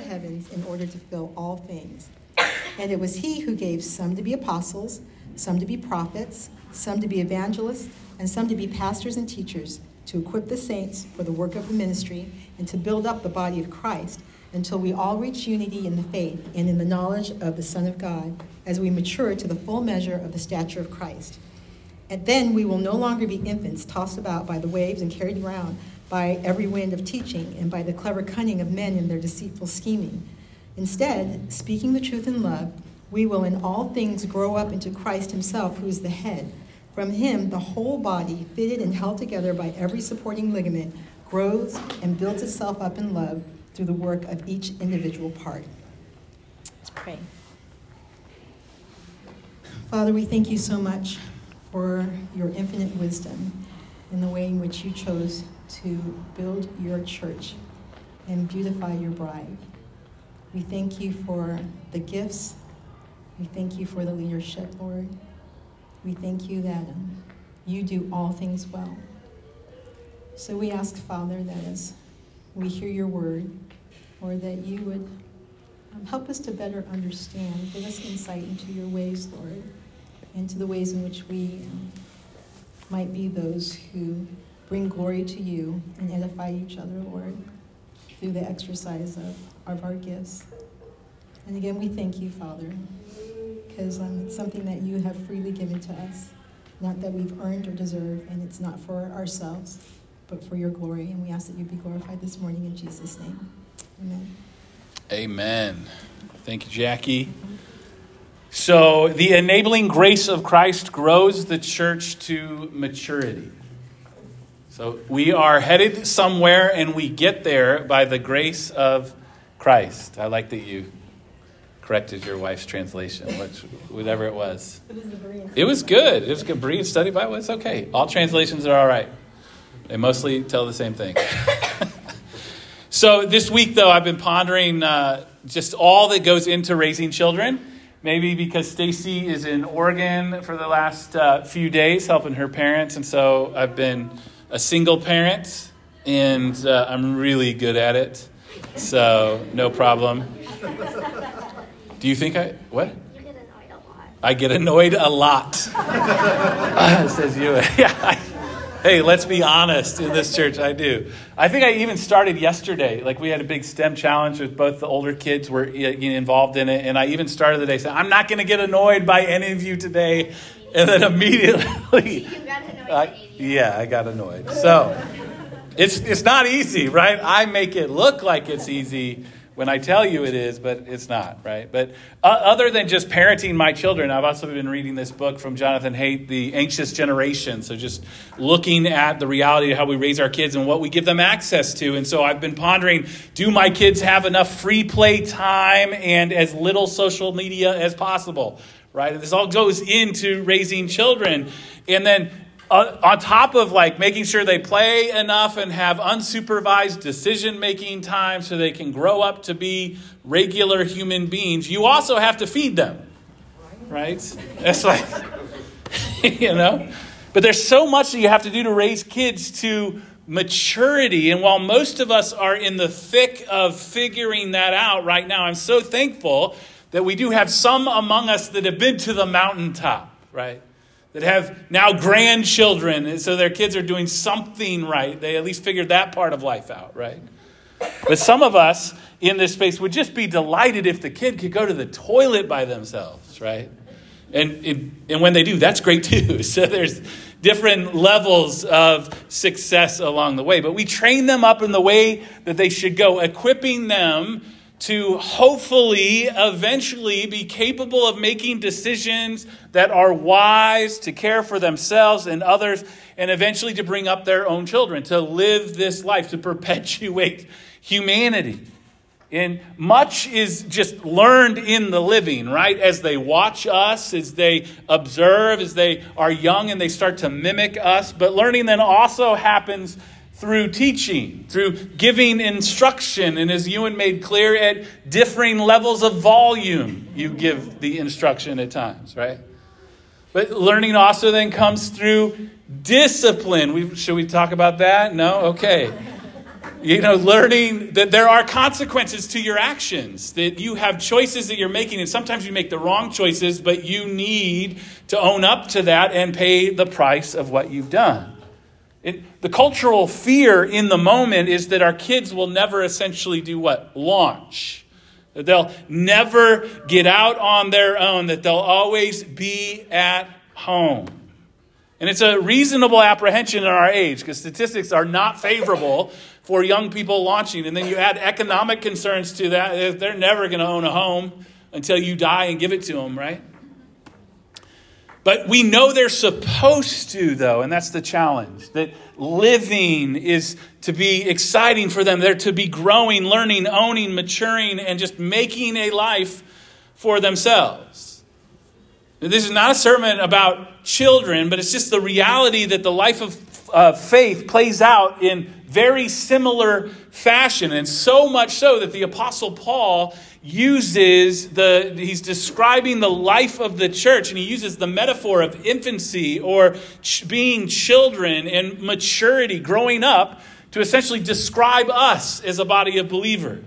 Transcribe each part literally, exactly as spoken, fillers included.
heavens in order to fill all things. And it was he who gave some to be apostles, some to be prophets, some to be evangelists, and some to be pastors and teachers, to equip the saints for the work of the ministry and to build up the body of Christ until we all reach unity in the faith and in the knowledge of the Son of God, as we mature to the full measure of the stature of Christ. And then we will no longer be infants tossed about by the waves and carried around by every wind of teaching and by the clever cunning of men in their deceitful scheming. Instead, speaking the truth in love, we will in all things grow up into Christ himself, who is the head. From him, the whole body, fitted and held together by every supporting ligament, grows and builds itself up in love through the work of each individual part. Let's pray. Father, we thank you so much for your infinite wisdom in the way in which you chose to build your church and beautify your bride. We thank you for the gifts. We thank you for the leadership, Lord. We thank you that um, you do all things well. So we ask, Father, that as we hear your word, or that you would um, help us to better understand, give us insight into your ways, Lord, into the ways in which we um, might be those who bring glory to you and edify each other, Lord, through the exercise of, of our gifts. And again, we thank you, Father, because um, it's something that you have freely given to us, not that we've earned or deserved, and it's not for ourselves, but for your glory. And we ask that you be glorified this morning in Jesus' name. Amen. Amen. Thank you, Jackie. So the enabling grace of Christ grows the church to maturity. So we are headed somewhere, and we get there by the grace of Christ. I like that you corrected your wife's translation, which whatever it was. It was the Berean. It was good. It was good. Berean Study Bible. It's okay. All translations are all right. They mostly tell the same thing. So this week, though, I've been pondering uh, just all that goes into raising children. Maybe because Stacy is in Oregon for the last uh, few days helping her parents. And so I've been a single parent, and uh, I'm really good at it. So no problem. Do you think I, what? You get annoyed a lot. I get annoyed a lot. Says you. Yeah. I, hey, let's be honest in this church. I do. I think I even started yesterday. Like we had a big STEM challenge with both the older kids were involved in it. And I even started the day saying, I'm not going to get annoyed by any of you today. And then immediately. You got annoyed I, yeah, I got annoyed. So it's it's not easy, right? I make it look like it's easy when I tell you it is, but it's not, right? But uh, other than just parenting my children, I've also been reading this book from Jonathan Haidt, The Anxious Generation. So just looking at the reality of how we raise our kids and what we give them access to. And so I've been pondering, do my kids have enough free play time and as little social media as possible, right? And this all goes into raising children. And then Uh, on top of like making sure they play enough and have unsupervised decision-making time so they can grow up to be regular human beings, you also have to feed them, right? That's like, you know, but there's so much that you have to do to raise kids to maturity. And while most of us are in the thick of figuring that out right now, I'm so thankful that we do have some among us that have been to the mountaintop, right? That have now grandchildren, and so their kids are doing something right. They at least figured that part of life out, right? But some of us in this space would just be delighted if the kid could go to the toilet by themselves, right? And it, and when they do, that's great too. So there's different levels of success along the way. But we train them up in the way that they should go, equipping them to hopefully eventually be capable of making decisions that are wise, to care for themselves and others, and eventually to bring up their own children, to live this life, to perpetuate humanity. And much is just learned in the living, right? As they watch us, as they observe, as they are young and they start to mimic us. But learning then also happens through teaching, through giving instruction. And as Ewan made clear, at differing levels of volume, you give the instruction at times, right? But learning also then comes through discipline. We, should we talk about that? No? Okay. You know, learning that there are consequences to your actions, that you have choices that you're making, and sometimes you make the wrong choices, but you need to own up to that and pay the price of what you've done. It, the cultural fear in the moment is that our kids will never essentially do what? Launch. That they'll never get out on their own, that they'll always be at home. And it's a reasonable apprehension in our age, because statistics are not favorable for young people launching. And then you add economic concerns to that. They're never going to own a home until you die and give it to them, right? But we know they're supposed to, though, and that's the challenge. That living is to be exciting for them. They're to be growing, learning, owning, maturing, and just making a life for themselves. This is not a sermon about children, but it's just the reality that the life of uh, faith plays out in very similar fashion. And so much so that the Apostle Paul uses the, he's describing the life of the church, and he uses the metaphor of infancy or ch- being children and maturity, growing up, to essentially describe us as a body of believers.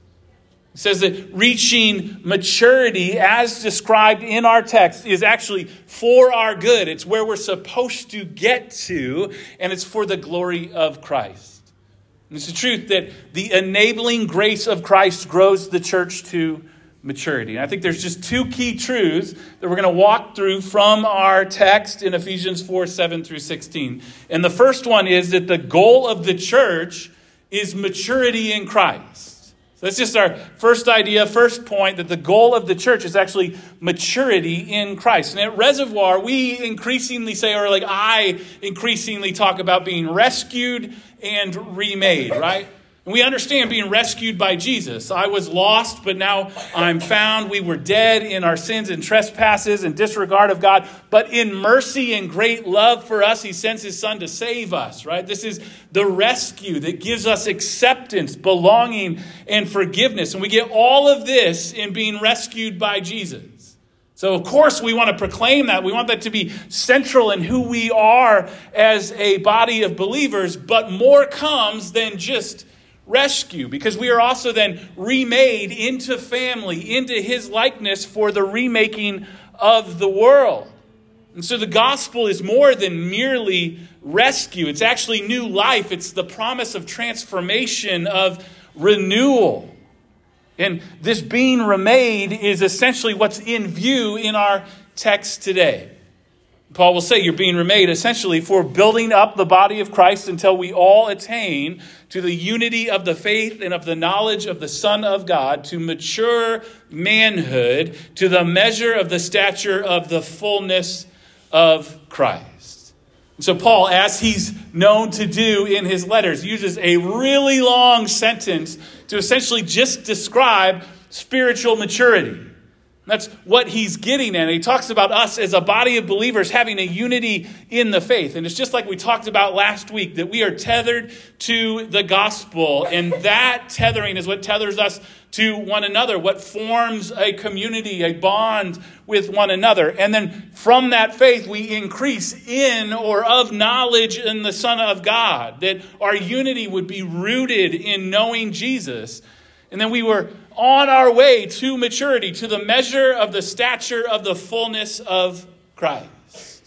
It says that reaching maturity, as described in our text, is actually for our good. It's where we're supposed to get to, and it's for the glory of Christ. And it's the truth that the enabling grace of Christ grows the church to maturity. And I think there's just two key truths that we're going to walk through from our text in Ephesians four, seven through sixteen. And the first one is that the goal of the church is maturity in Christ. So that's just our first idea, first point, that the goal of the church is actually maturity in Christ. And at Reservoir, we increasingly say, or like I increasingly talk about being rescued and remade, right? And we understand being rescued by Jesus. I was lost, but now I'm found. We were dead in our sins and trespasses and disregard of God. But in mercy and great love for us, he sends his son to save us, right? This is the rescue that gives us acceptance, belonging, and forgiveness. And we get all of this in being rescued by Jesus. So, of course, we want to proclaim that. We want that to be central in who we are as a body of believers. But more comes than just rescue, because we are also then remade into family, into his likeness for the remaking of the world. And so the gospel is more than merely rescue. It's actually new life. It's the promise of transformation, of renewal. And this being remade is essentially what's in view in our text today. Paul will say you're being remade essentially for building up the body of Christ until we all attain to the unity of the faith and of the knowledge of the Son of God, to mature manhood, to the measure of the stature of the fullness of Christ. And so Paul, as he's known to do in his letters, uses a really long sentence to essentially just describe spiritual maturity. That's what he's getting at. He talks about us as a body of believers having a unity in the faith. And it's just like we talked about last week, that we are tethered to the gospel. And that tethering is what tethers us to one another, what forms a community, a bond with one another. And then from that faith, we increase in or of knowledge in the Son of God, that our unity would be rooted in knowing Jesus. And then we were on our way to maturity, to the measure of the stature of the fullness of Christ.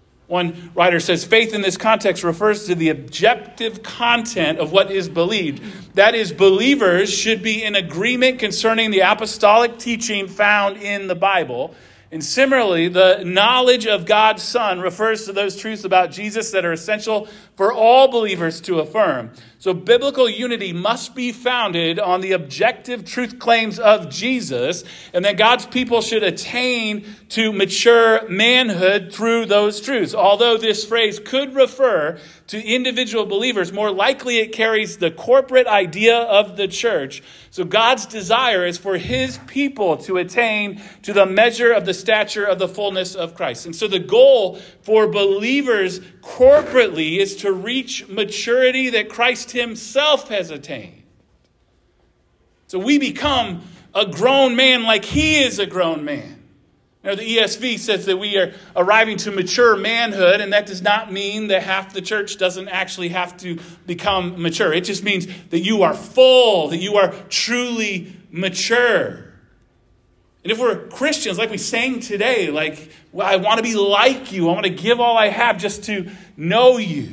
One writer says, faith in this context refers to the objective content of what is believed. That is, believers should be in agreement concerning the apostolic teaching found in the Bible. And similarly, the knowledge of God's Son refers to those truths about Jesus that are essential for all believers to affirm. So biblical unity must be founded on the objective truth claims of Jesus, and that God's people should attain to mature manhood through those truths. Although this phrase could refer to individual believers, more likely it carries the corporate idea of the church. So God's desire is for his people to attain to the measure of the stature of the fullness of Christ. And so the goal for believers corporately is to reach maturity that Christ himself has attained. So we become a grown man like he is a grown man. You know, the E S V says that we are arriving to mature manhood, and that does not mean that half the church doesn't actually have to become mature. It just means that you are full, that you are truly mature. And if we're Christians, like we sang today, like, well, I want to be like you. I want to give all I have just to know you.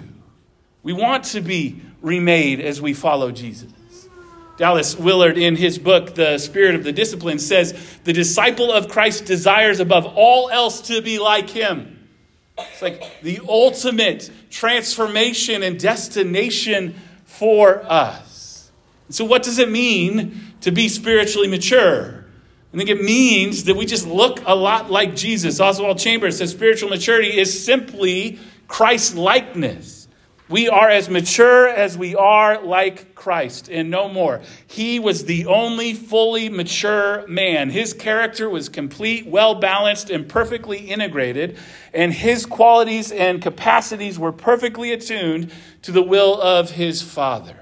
We want to be remade as we follow Jesus. Dallas Willard, in his book, The Spirit of the Discipline, says, the disciple of Christ desires above all else to be like him. It's like the ultimate transformation and destination for us. So what does it mean to be spiritually mature? I think it means that we just look a lot like Jesus. Oswald Chambers says spiritual maturity is simply Christ-likeness. We are as mature as we are like Christ, and no more. He was the only fully mature man. His character was complete, well-balanced, and perfectly integrated, and his qualities and capacities were perfectly attuned to the will of his Father.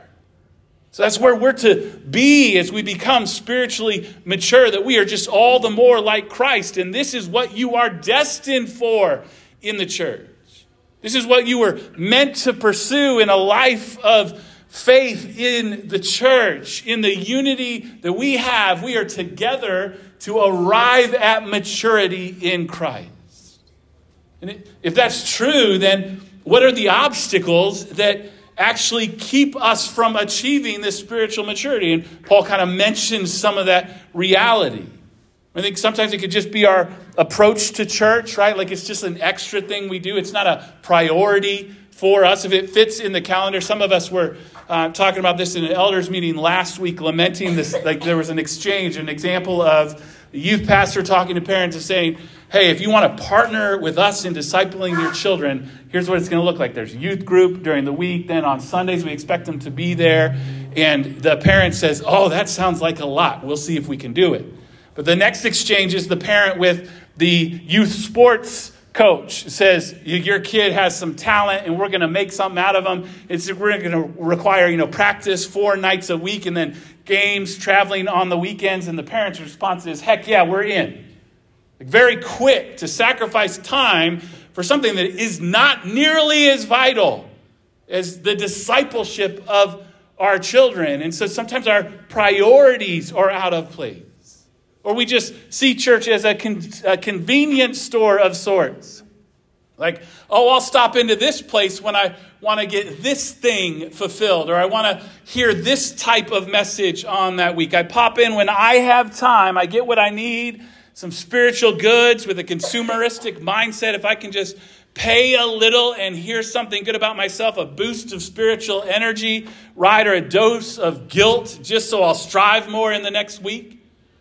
So that's where we're to be as we become spiritually mature, that we are just all the more like Christ, and this is what you are destined for in the church. This is what you were meant to pursue in a life of faith in the church, in the unity that we have. We are together to arrive at maturity in Christ. And if that's true, then what are the obstacles that actually keep us from achieving this spiritual maturity? And Paul kind of mentions some of that reality. I think sometimes it could just be our approach to church, right? Like it's just an extra thing we do. It's not a priority for us. If it fits in the calendar, some of us were uh, talking about this in an elders meeting last week, lamenting this. Like there was an exchange, an example of a youth pastor talking to parents and saying, hey, if you want to partner with us in discipling your children, here's what it's going to look like. There's a youth group during the week. Then on Sundays, we expect them to be there. And the parent says, oh, that sounds like a lot. We'll see if we can do it. But the next exchange is the parent with the youth sports coach. It says, your kid has some talent and we're going to make something out of them. It's, we're going to require, you know, practice four nights a week and then games, traveling on the weekends. And the parent's response is, heck yeah, we're in. Like very quick to sacrifice time for something that is not nearly as vital as the discipleship of our children. And so sometimes our priorities are out of place. Or we just see church as a, con- a convenience store of sorts. Like, oh, I'll stop into this place when I want to get this thing fulfilled. Or I want to hear this type of message on that week. I pop in when I have time. I get what I need. Some spiritual goods with a consumeristic mindset. If I can just pay a little and hear something good about myself, a boost of spiritual energy, right? Or a dose of guilt just so I'll strive more in the next week.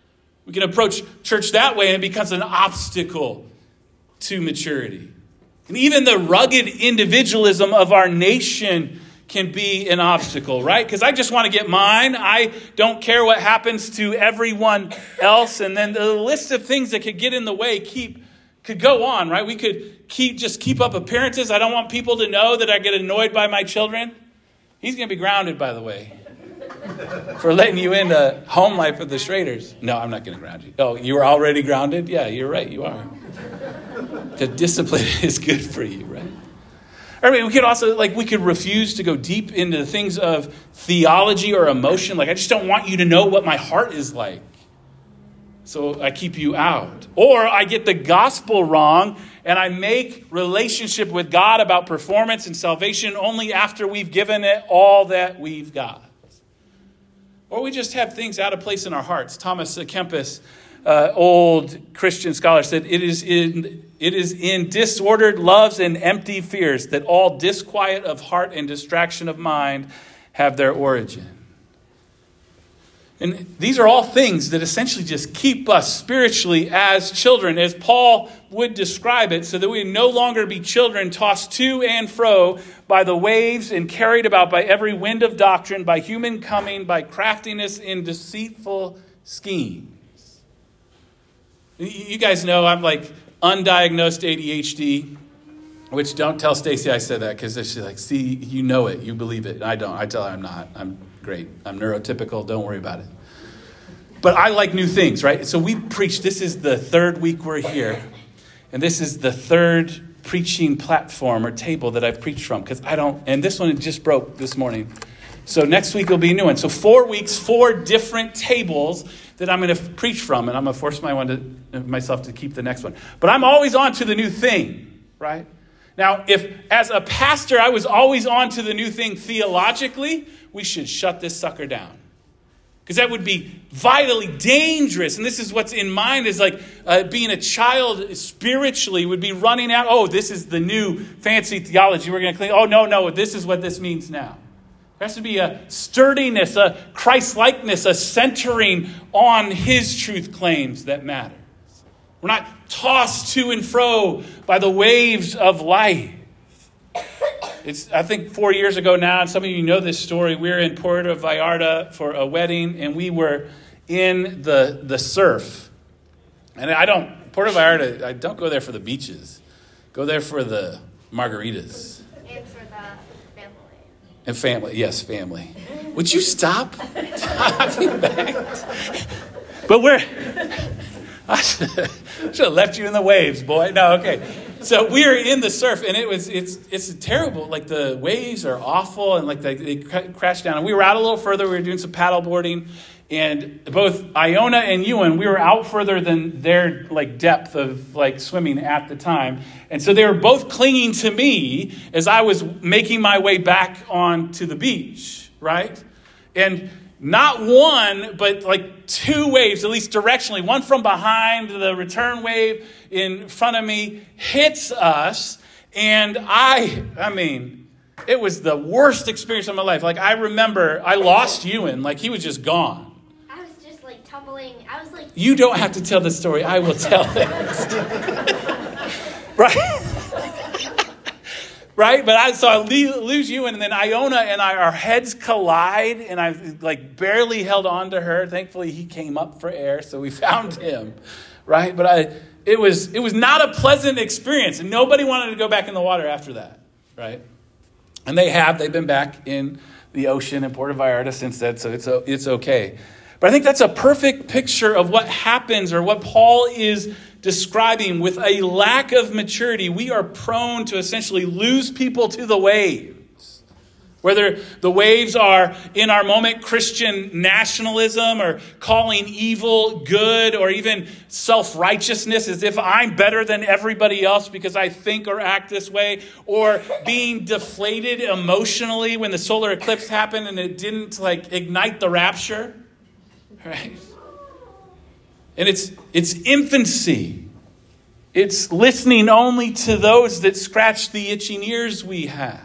We can approach church that way and it becomes an obstacle to maturity. And even the rugged individualism of our nation can be an obstacle, right? Because I just want to get mine. I don't care what happens to everyone else. And then the list of things that could get in the way keep could go on, right? We could keep just keep up appearances. I don't want people to know that I get annoyed by my children. He's going to be grounded, by the way. For letting you into home life with the Schraders. No, I'm not going to ground you. Oh, you were already grounded? Yeah, you're right. You are. The discipline is good for you, right? I mean, we could also, like, we could refuse to go deep into the things of theology or emotion. Like, I just don't want you to know what my heart is like. So I keep you out. Or I get the gospel wrong and I make relationship with God about performance and salvation only after we've given it all that we've got. Or we just have things out of place in our hearts. Thomas Kempis, uh, old Christian scholar, said, it is, in, it is in disordered loves and empty fears that all disquiet of heart and distraction of mind have their origin. And these are all things that essentially just keep us spiritually as children, as Paul would describe it, so that we no longer be children tossed to and fro by the waves and carried about by every wind of doctrine, by human cunning, by craftiness in deceitful schemes. You guys know I'm like undiagnosed A D H D, which don't tell Stacy I said that because she's like, see, you know it, you believe it. And I don't. I tell her I'm not. I'm great. I'm neurotypical. Don't worry about it. but I like new things, right? So we preach, this is the third week we're here. And this is the third preaching platform or table that I've preached from. Because I don't, and this one just broke this morning. So next week will be a new one. So four weeks, four different tables that I'm going to preach from. And I'm going to force my one to, myself to keep the next one. But I'm always on to the new thing, right? Now, if as a pastor I was always on to the new thing theologically, we should shut this sucker down. Because that would be vitally dangerous. And this is what's in mind is like uh, being a child spiritually would be running out. Oh, this is the new fancy theology. We're going to clean. Oh, no, no, this is what this means now. There has to be a sturdiness, a Christ-likeness, a centering on his truth claims that matters. We're not tossed to and fro by the waves of life. It's, I think four years ago now, and some of you know this story, we were in Puerto Vallarta for a wedding, and we were in the, the surf. And I don't, Puerto Vallarta, I don't go there for the beaches. Go there for the margaritas. And for the family. And family, yes, family. Would you stop talking back? But we're, I should have left you in the waves, boy. No, okay. So we were in the surf, and it was it's it's terrible. Like the waves are awful, and like they, they crashed down. And we were out a little further. We were doing some paddle boarding, and both Iona and Ewan, we were out further than their like depth of like swimming at the time, and so they were both clinging to me as I was making my way back onto the beach, right? And not one, but like two waves, at least directionally, one from behind, the return wave in front of me hits us. And I, I mean, it was the worst experience of my life. Like I remember I lost Ewan, like he was just gone. I was just like tumbling. I was like, you don't have to tell the story. I will tell it. Right? Right? But I so I lose Ewan, and then Iona and I, our heads collide, and I like barely held on to her. Thankfully, he came up for air, so we found him. Right? But I it was it was not a pleasant experience, and nobody wanted to go back in the water after that. Right? And they have. They've been back in the ocean in Puerto Vallarta since then, so it's it's okay. But I think that's a perfect picture of what happens, or what Paul is describing. With a lack of maturity, we are prone to essentially lose people to the waves. Whether the waves are in our moment Christian nationalism, or calling evil good, or even self-righteousness as if I'm better than everybody else because I think or act this way, or being deflated emotionally when the solar eclipse happened and it didn't like ignite the rapture. Right? And it's it's infancy. It's listening only to those that scratch the itching ears we have.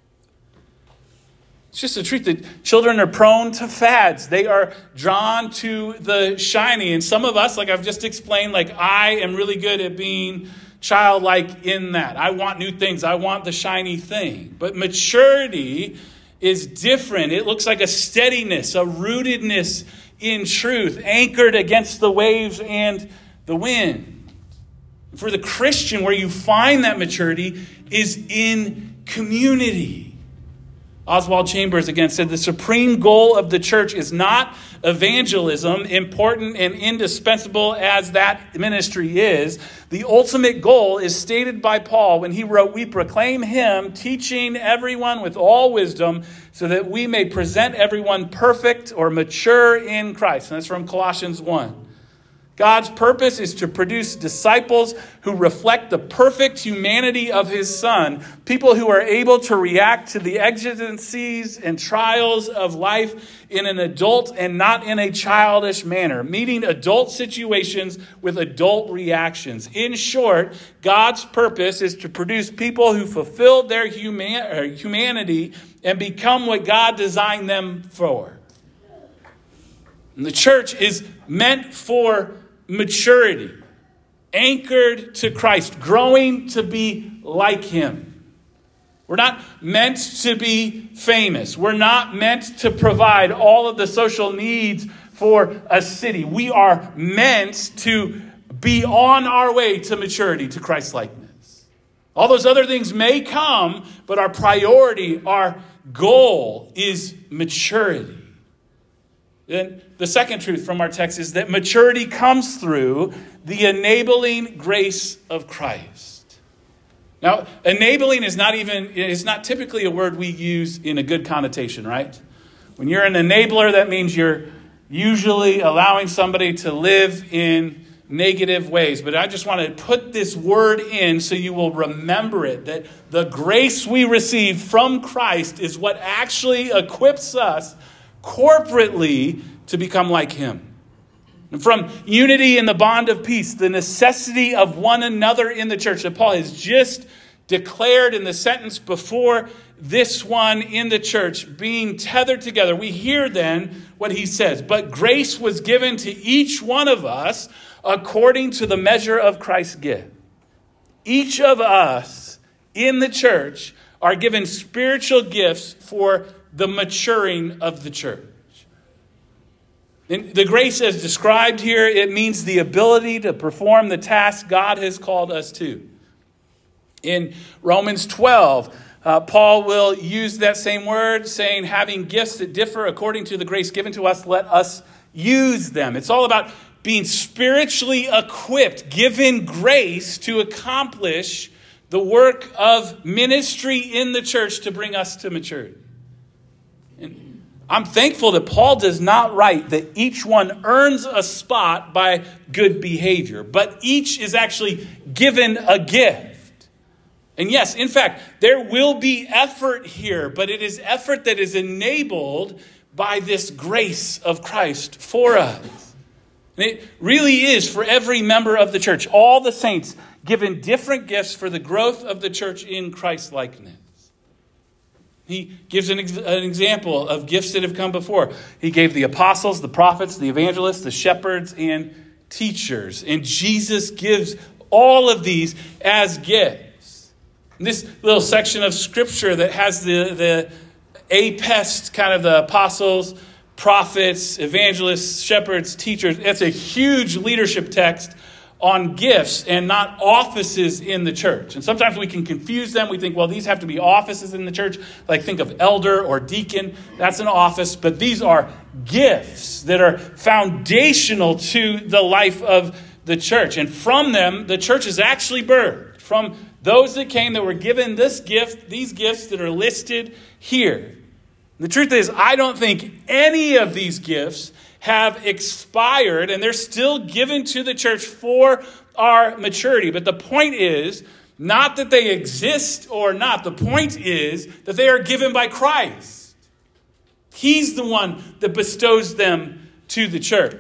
It's just the truth that children are prone to fads. They are drawn to the shiny. And some of us, like I've just explained, like I am really good at being childlike in that. I want new things. I want the shiny thing. But maturity is different. It looks like a steadiness, a rootedness in truth, anchored against the waves and the wind. For the Christian, where you find that maturity is in community. Oswald Chambers again said, the supreme goal of the church is not evangelism, important and indispensable as that ministry is. The ultimate goal is stated by Paul when he wrote, we proclaim him, teaching everyone with all wisdom, so that we may present everyone perfect or mature in Christ. And that's from Colossians one. God's purpose is to produce disciples who reflect the perfect humanity of his Son, people who are able to react to the exigencies and trials of life in an adult and not in a childish manner, meeting adult situations with adult reactions. In short, God's purpose is to produce people who fulfill their human- humanity and become what God designed them for. And the church is meant for maturity, anchored to Christ, growing to be like him. We're not meant to be famous. We're not meant to provide all of the social needs for a city. We are meant to be on our way to maturity, to Christ-likeness. All those other things may come, but our priority, our goal is maturity. Then the second truth from our text is that maturity comes through the enabling grace of Christ. Now, enabling is not even, is not typically a word we use in a good connotation, right? When you're an enabler, that means you're usually allowing somebody to live in negative ways. But I just want to put this word in so you will remember it, that the grace we receive from Christ is what actually equips us corporately to become like him. And from unity in the bond of peace, the necessity of one another in the church that Paul has just declared in the sentence before this one in the church, being tethered together. We hear then what he says, but grace was given to each one of us according to the measure of Christ's gift. Each of us in the church are given spiritual gifts for the maturing of the church. And the grace as described here, it means the ability to perform the task God has called us to. In Romans twelve, uh, Paul will use that same word, saying, having gifts that differ according to the grace given to us, let us use them. It's all about being spiritually equipped, given grace to accomplish the work of ministry in the church to bring us to maturity. And I'm thankful that Paul does not write that each one earns a spot by good behavior, but each is actually given a gift. And yes, in fact, there will be effort here, but it is effort that is enabled by this grace of Christ for us. And it really is for every member of the church, all the saints given different gifts for the growth of the church in Christ likeness. He gives an, ex- an example of gifts that have come before. He gave the apostles, the prophets, the evangelists, the shepherds, and teachers. And Jesus gives all of these as gifts. And this little section of scripture that has the, the apest, kind of the apostles, prophets, evangelists, shepherds, teachers. It's a huge leadership text on gifts and not offices in the church. And sometimes we can confuse them. We think, well, these have to be offices in the church. Like think of elder or deacon. That's an office. But these are gifts that are foundational to the life of the church. And from them, the church is actually birthed. From those that came that were given this gift, these gifts that are listed here. The truth is, I don't think any of these gifts have expired, and they're still given to the church for our maturity. But the point is not that they exist or not. The point is that they are given by Christ. He's the one that bestows them to the church.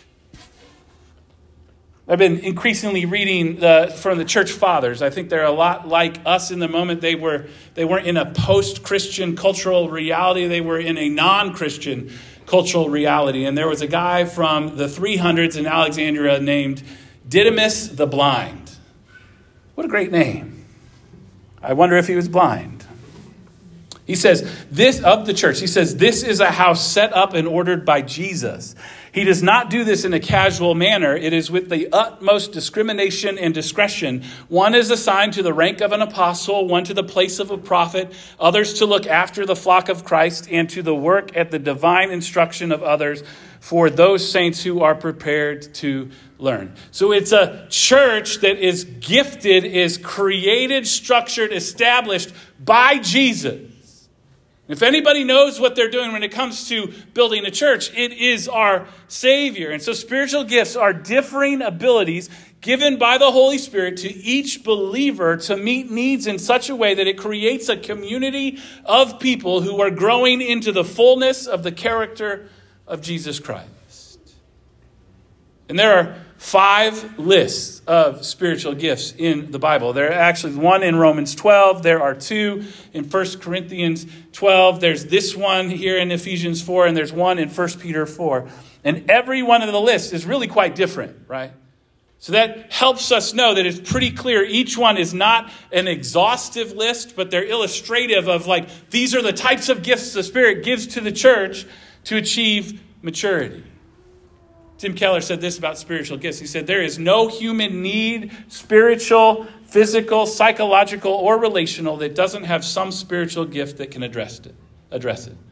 I've been increasingly reading the, from the church fathers. I think they're a lot like us in the moment. They were they weren't in a post-Christian cultural reality. They were in a non-Christian cultural reality. And there was a guy from the three hundreds in Alexandria named Didymus the Blind. What a great name. I wonder if he was blind. He says, this of the church, he says, this is a house set up and ordered by Jesus. He does not do this in a casual manner. It is with the utmost discrimination and discretion. One is assigned to the rank of an apostle, one to the place of a prophet, others to look after the flock of Christ, and to the work at the divine instruction of others for those saints who are prepared to learn. So it's a church that is gifted, is created, structured, established by Jesus. If anybody knows what they're doing when it comes to building a church, it is our Savior. And so spiritual gifts are differing abilities given by the Holy Spirit to each believer to meet needs in such a way that it creates a community of people who are growing into the fullness of the character of Jesus Christ. And there are five lists of spiritual gifts in the Bible. There are actually one in Romans twelve. There are two in First Corinthians twelve. There's this one here in Ephesians four, and there's one in First Peter four. And every one of the lists is really quite different, right? So that helps us know that it's pretty clear each one is not an exhaustive list, but they're illustrative of like, these are the types of gifts the Spirit gives to the church to achieve maturity. Tim Keller said this about spiritual gifts. He said, there is no human need, spiritual, physical, psychological, or relational, that doesn't have some spiritual gift that can address it. Address it.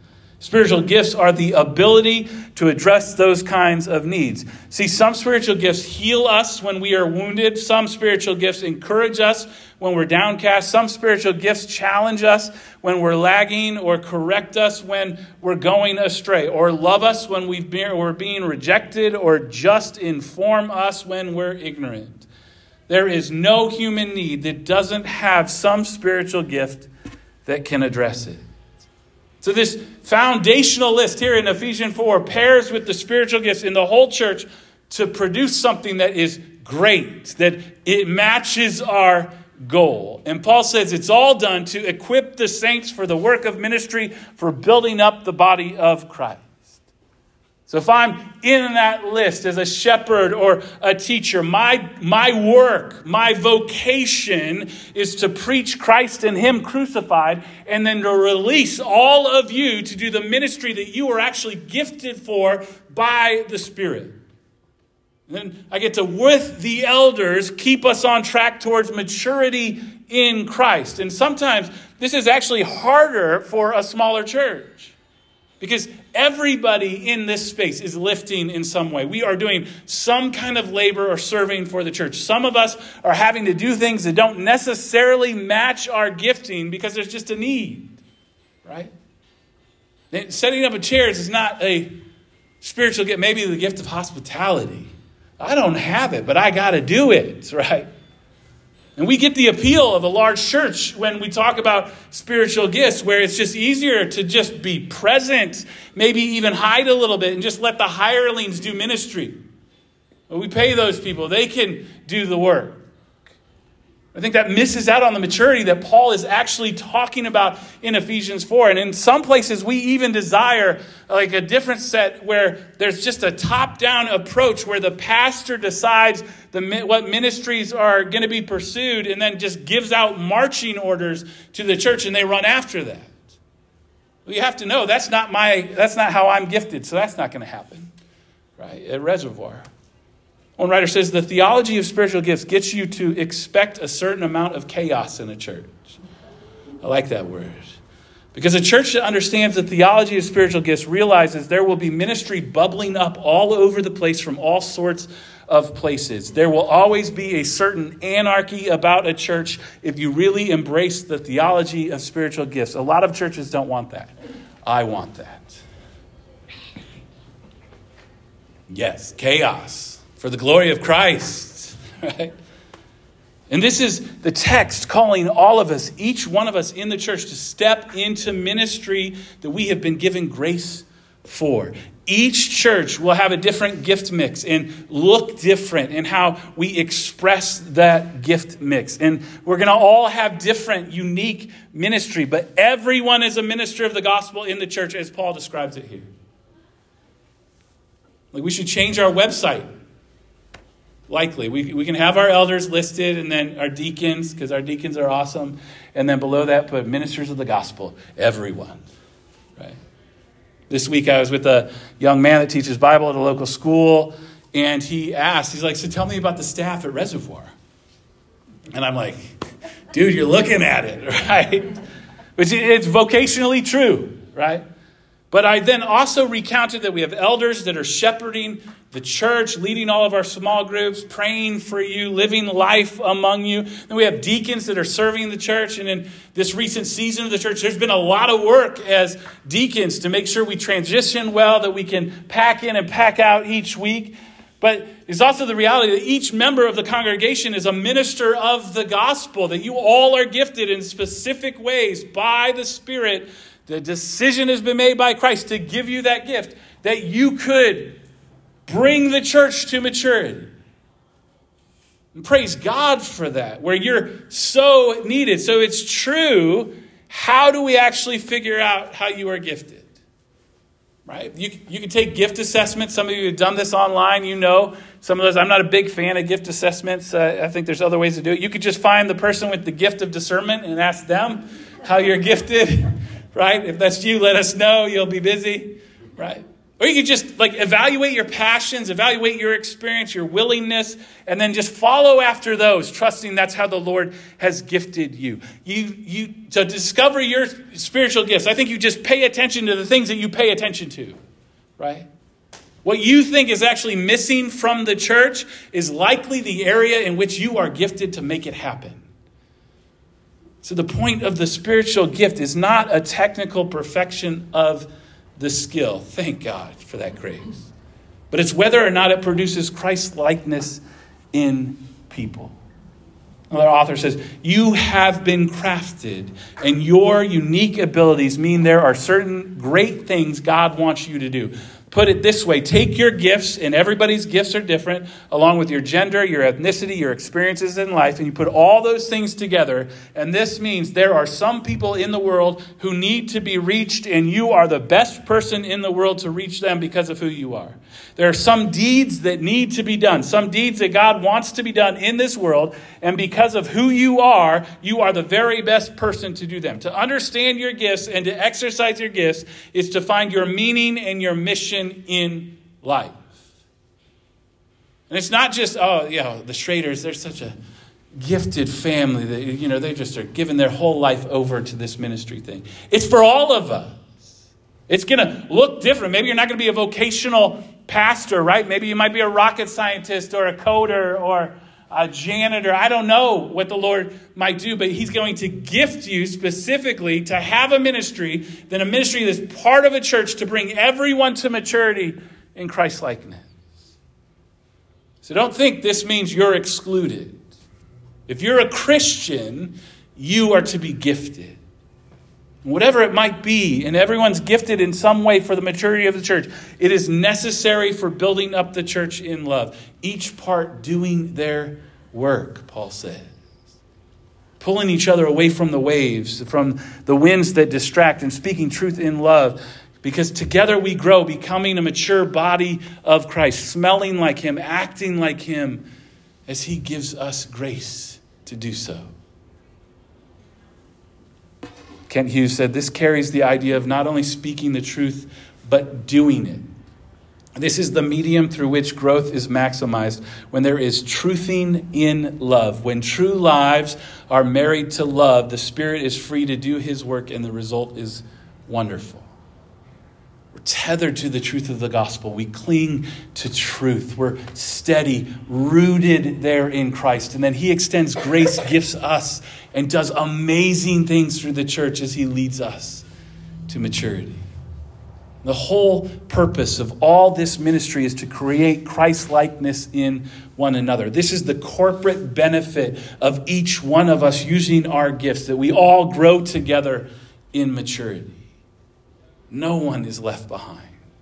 Spiritual gifts are the ability to address those kinds of needs. See, some spiritual gifts heal us when we are wounded. Some spiritual gifts encourage us when we're downcast. Some spiritual gifts challenge us when we're lagging, or correct us when we're going astray, or love us when we've been, we're being rejected, or just inform us when we're ignorant. There is no human need that doesn't have some spiritual gift that can address it. So this foundational list here in Ephesians four pairs with the spiritual gifts in the whole church to produce something that is great, that it matches our goal. And Paul says it's all done to equip the saints for the work of ministry, for building up the body of Christ. So if I'm in that list as a shepherd or a teacher, my, my work, my vocation is to preach Christ and Him crucified, and then to release all of you to do the ministry that you are actually gifted for by the Spirit. And then I get to, with the elders, keep us on track towards maturity in Christ. And sometimes this is actually harder for a smaller church, because everybody in this space is lifting in some way. We are doing some kind of labor or serving for the church. Some of us are having to do things that don't necessarily match our gifting because there's just a need, right? Setting up a chairs is not a spiritual gift. Maybe the gift of hospitality. I don't have it, but I got to do it, right? And we get the appeal of a large church when we talk about spiritual gifts, where it's just easier to just be present, maybe even hide a little bit and just let the hirelings do ministry. But we pay those people. They can do the work. I think that misses out on the maturity that Paul is actually talking about in Ephesians four. And in some places, we even desire like a different set where there's just a top-down approach where the pastor decides the what ministries are going to be pursued and then just gives out marching orders to the church and they run after that. Well, you have to know that's not my that's not how I'm gifted, so that's not going to happen, right? At Reservoir. One writer says the theology of spiritual gifts gets you to expect a certain amount of chaos in a church. I like that word. Because a church that understands the theology of spiritual gifts realizes there will be ministry bubbling up all over the place from all sorts of places. There will always be a certain anarchy about a church if you really embrace the theology of spiritual gifts. A lot of churches don't want that. I want that. Yes, chaos. For the glory of Christ, right? And this is the text calling all of us, each one of us in the church, to step into ministry that we have been given grace for. Each church will have a different gift mix and look different in how we express that gift mix. And we're going to all have different, unique ministry, but everyone is a minister of the gospel in the church as Paul describes it here. Like we should change our website. Likely. We we can have our elders listed and then our deacons, because our deacons are awesome. And then below that, put ministers of the gospel. Everyone. Right? This week I was with a young man that teaches Bible at a local school. And he asked, he's like, so tell me about the staff at Reservoir. And I'm like, dude, you're looking at it, right? Which it's vocationally true, right? But I then also recounted that we have elders that are shepherding the church, leading all of our small groups, praying for you, living life among you. Then we have deacons that are serving the church. And in this recent season of the church, there's been a lot of work as deacons to make sure we transition well, that we can pack in and pack out each week. But it's also the reality that each member of the congregation is a minister of the gospel, that you all are gifted in specific ways by the Spirit. The decision has been made by Christ to give you that gift, that you could bring the church to maturity. And praise God for that, where you're so needed. So it's true. How do we actually figure out how you are gifted? Right? You, you can take gift assessments. Some of you have done this online. You know some of those. I'm not a big fan of gift assessments. Uh, I think there's other ways to do it. You could just find the person with the gift of discernment and ask them how you're gifted. Right? If that's you, let us know. You'll be busy. Right? Or you could just like evaluate your passions, evaluate your experience, your willingness, and then just follow after those, trusting that's how the Lord has gifted you. You, you to discover your spiritual gifts, I think you just pay attention to the things that you pay attention to, right? What you think is actually missing from the church is likely the area in which you are gifted to make it happen. So the point of the spiritual gift is not a technical perfection of the skill. Thank God for that grace. But it's whether or not it produces Christ-likeness in people. Another author says, you have been crafted, and your unique abilities mean there are certain great things God wants you to do. Put it this way, take your gifts, and everybody's gifts are different, along with your gender, your ethnicity, your experiences in life, and you put all those things together, and this means there are some people in the world who need to be reached, and you are the best person in the world to reach them because of who you are. There are some deeds that need to be done, some deeds that God wants to be done in this world, and because of who you are, you are the very best person to do them. To understand your gifts and to exercise your gifts is to find your meaning and your mission in life. And it's not just, oh, you know, the Schraders, they're such a gifted family that, you know, they just are giving their whole life over to this ministry thing. It's for all of us. It's going to look different. Maybe you're not going to be a vocational pastor, right? Maybe you might be a rocket scientist or a coder or a janitor. I don't know what the Lord might do, but he's going to gift you specifically to have a ministry, then a ministry that's part of a church to bring everyone to maturity in Christ-likeness. So don't think this means you're excluded. If you're a Christian, you are to be gifted. Whatever it might be, and everyone's gifted in some way for the maturity of the church, it is necessary for building up the church in love. Each part doing their work, Paul says. Pulling each other away from the waves, from the winds that distract, and speaking truth in love. Because together we grow, becoming a mature body of Christ, smelling like him, acting like him, as he gives us grace to do so. Kent Hughes said, this carries the idea of not only speaking the truth, but doing it. This is the medium through which growth is maximized when there is truthing in love. When true lives are married to love, the Spirit is free to do his work and the result is wonderful. We're tethered to the truth of the gospel. We cling to truth. We're steady, rooted there in Christ. And then he extends grace, gifts us, and does amazing things through the church as he leads us to maturity. The whole purpose of all this ministry is to create Christ-likeness in one another. This is the corporate benefit of each one of us using our gifts, that we all grow together in maturity. No one is left behind.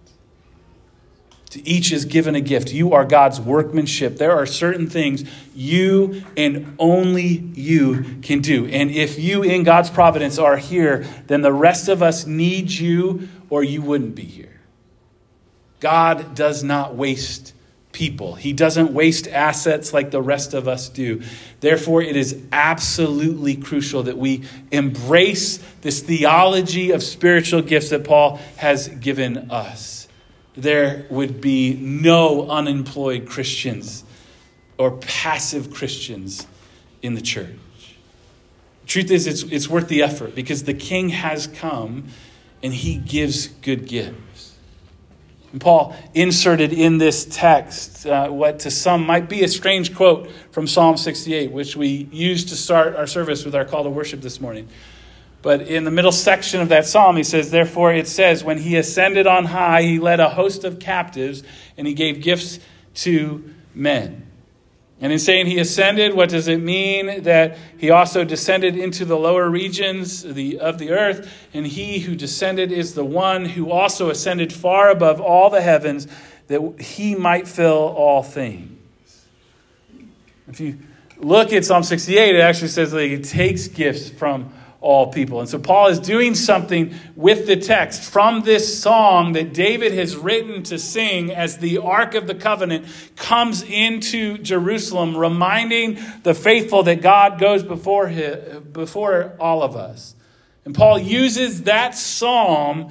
To each is given a gift. You are God's workmanship. There are certain things you and only you can do. And if you in God's providence are here, then the rest of us need you or you wouldn't be here. God does not waste people. He doesn't waste assets like the rest of us do. Therefore, it is absolutely crucial that we embrace this theology of spiritual gifts that Paul has given us. There would be no unemployed Christians or passive Christians in the church. The truth is, it's, it's worth the effort because the King has come and he gives good gifts. And Paul inserted in this text uh, what to some might be a strange quote from Psalm sixty-eight, which we used to start our service with our call to worship this morning. But in the middle section of that psalm, he says, therefore it says, when he ascended on high, he led a host of captives and he gave gifts to men. And in saying he ascended, what does it mean? That he also descended into the lower regions of the, of the earth. And he who descended is the one who also ascended far above all the heavens, that he might fill all things. If you look at Psalm sixty-eight, it actually says that he takes gifts from all people. And so Paul is doing something with the text from this song that David has written to sing as the Ark of the Covenant comes into Jerusalem, reminding the faithful that God goes before him, before all of us. And Paul uses that psalm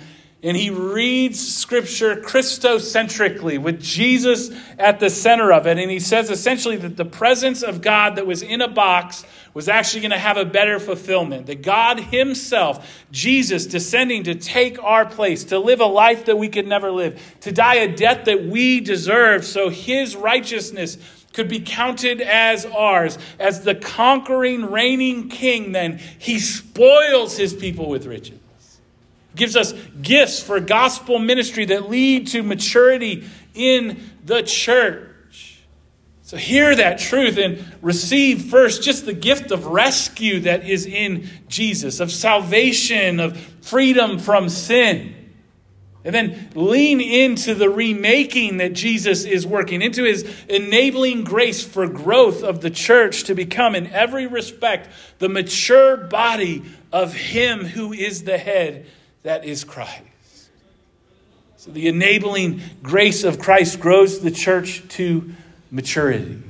and he reads Scripture Christocentrically with Jesus at the center of it. And he says essentially that the presence of God that was in a box was actually going to have a better fulfillment. That God himself, Jesus, descending to take our place, to live a life that we could never live, to die a death that we deserve, so his righteousness could be counted as ours. As the conquering, reigning king, then he spoils his people with riches. Gives us gifts for gospel ministry that lead to maturity in the church. So hear that truth and receive first just the gift of rescue that is in Jesus, of salvation, of freedom from sin. And then lean into the remaking that Jesus is working, into his enabling grace for growth of the church to become in every respect the mature body of him who is the head, that is Christ. So the enabling grace of Christ grows the church to maturity.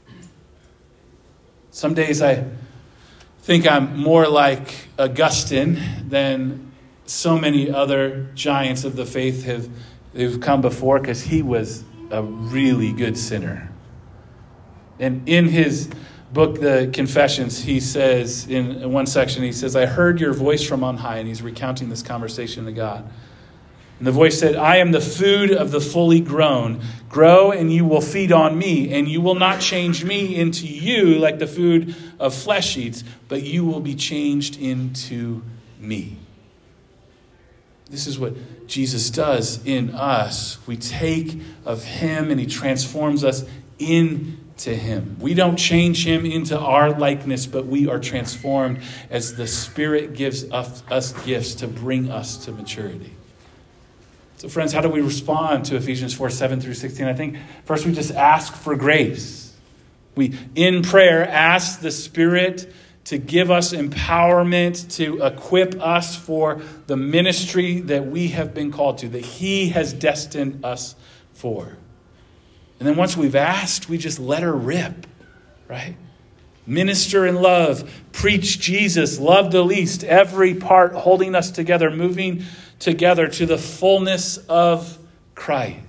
Some days I think I'm more like Augustine than so many other giants of the faith have who've come before, because he was a really good sinner. And in his book, The Confessions, he says, in one section, he says, I heard your voice from on high. And he's recounting this conversation to God. And the voice said, I am the food of the fully grown. Grow and you will feed on me, and you will not change me into you like the food of flesh eats, but you will be changed into me. This is what Jesus does in us. We take of him and he transforms us into him. We don't change him into our likeness, but we are transformed as the Spirit gives us, us gifts to bring us to maturity. So friends, how do we respond to Ephesians four, seven through sixteen? I think first we just ask for grace. We, in prayer, ask the Spirit to give us empowerment, to equip us for the ministry that we have been called to, that he has destined us for. And then once we've asked, we just let her rip, right? Minister in love, preach Jesus, love the least, every part holding us together, moving together to the fullness of Christ.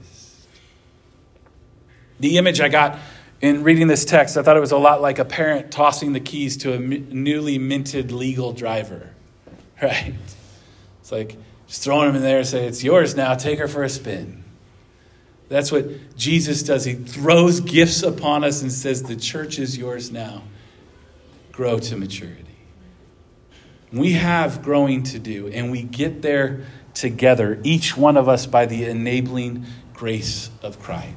The image I got in reading this text, I thought it was a lot like a parent tossing the keys to a newly minted legal driver, right? It's like just throwing them in there and say, it's yours now, take her for a spin. That's what Jesus does. He throws gifts upon us and says, the church is yours now. Grow to maturity. We have growing to do, and we get there together, each one of us by the enabling grace of Christ.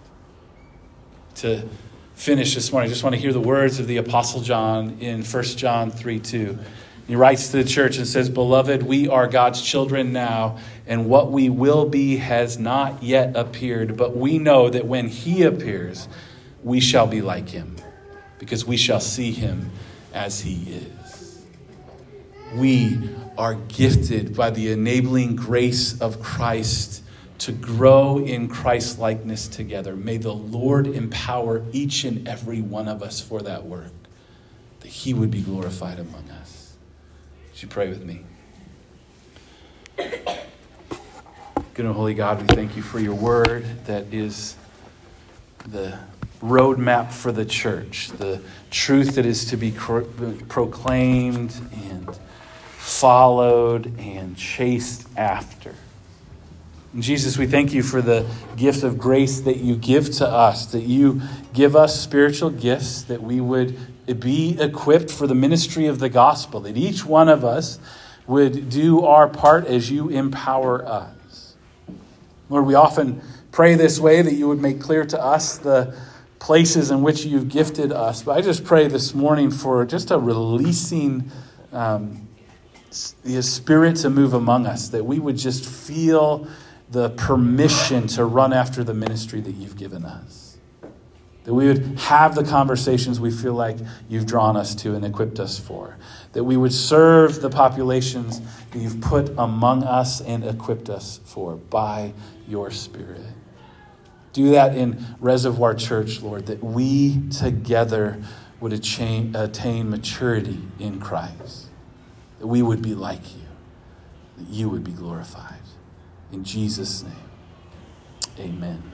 To finish this morning, I just want to hear the words of the Apostle John in First John three two. He writes to the church and says, Beloved, we are God's children now, and what we will be has not yet appeared. But we know that when he appears, we shall be like him, because we shall see him as he is. We are gifted by the enabling grace of Christ to grow in Christ's likeness together. May the Lord empower each and every one of us for that work, that he would be glorified among us. Would you pray with me? Good and holy God, we thank you for your word that is the roadmap for the church, the truth that is to be cro- proclaimed and followed and chased after. And Jesus, we thank you for the gift of grace that you give to us, that you give us spiritual gifts, that we would be equipped for the ministry of the gospel, that each one of us would do our part as you empower us. Lord, we often pray this way, that you would make clear to us the places in which you've gifted us. But I just pray this morning for just a releasing um, the Spirit to move among us, that we would just feel the permission to run after the ministry that you've given us. That we would have the conversations we feel like you've drawn us to and equipped us for. That we would serve the populations that you've put among us and equipped us for by your Spirit. Do that in Reservoir Church, Lord, that we together would attain, attain maturity in Christ. That we would be like you. That you would be glorified. In Jesus' name, amen.